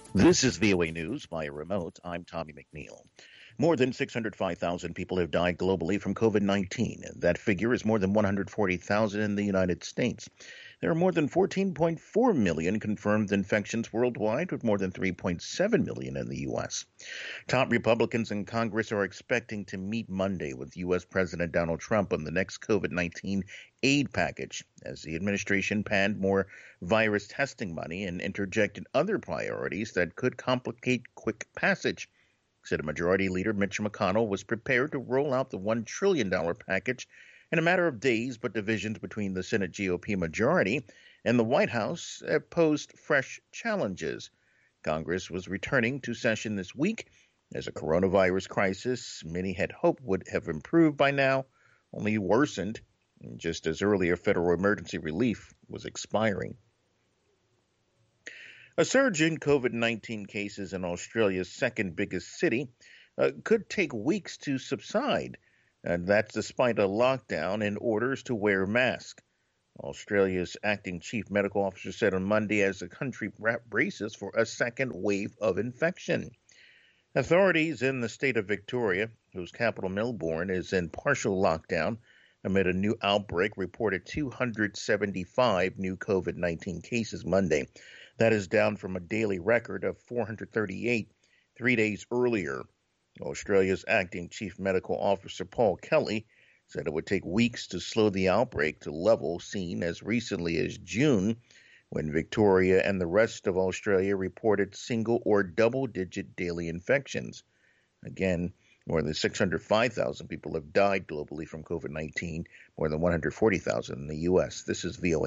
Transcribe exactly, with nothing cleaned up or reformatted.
This is V O A News via remote. I'm Tommy McNeil. More than six hundred five thousand people have died globally from COVID nineteen. That figure is more than one hundred forty thousand in the United States. There are more than fourteen point four million confirmed infections worldwide, with more than three point seven million in the U S. Top Republicans in Congress are expecting to meet Monday with U S. President Donald Trump on the next COVID nineteen aid package, as the administration panned more virus testing money and interjected other priorities that could complicate quick passage. Senate Majority Leader Mitch McConnell was prepared to roll out the one trillion dollars package in a matter of days, but divisions between the Senate G O P majority and the White House posed fresh challenges. Congress was returning to session this week as a coronavirus crisis many had hoped would have improved by now only worsened, just as earlier federal emergency relief was expiring. A surge in COVID nineteen cases in Australia's second biggest city uh, could take weeks to subside, and that's despite a lockdown and orders to wear masks. Australia's acting chief medical officer said on Monday as the country braces for a second wave of infection. Authorities in the state of Victoria, whose capital Melbourne is in partial lockdown amid a new outbreak, reported two hundred seventy-five new COVID nineteen cases Monday. That is down from a daily record of four hundred thirty-eight three days earlier. Australia's acting chief medical officer Paul Kelly said it would take weeks to slow the outbreak to levels seen as recently as June, when Victoria and the rest of Australia reported single or double-digit daily infections. Again, more than six hundred five thousand people have died globally from COVID nineteen, more than one hundred forty thousand in the U S. This is V O A.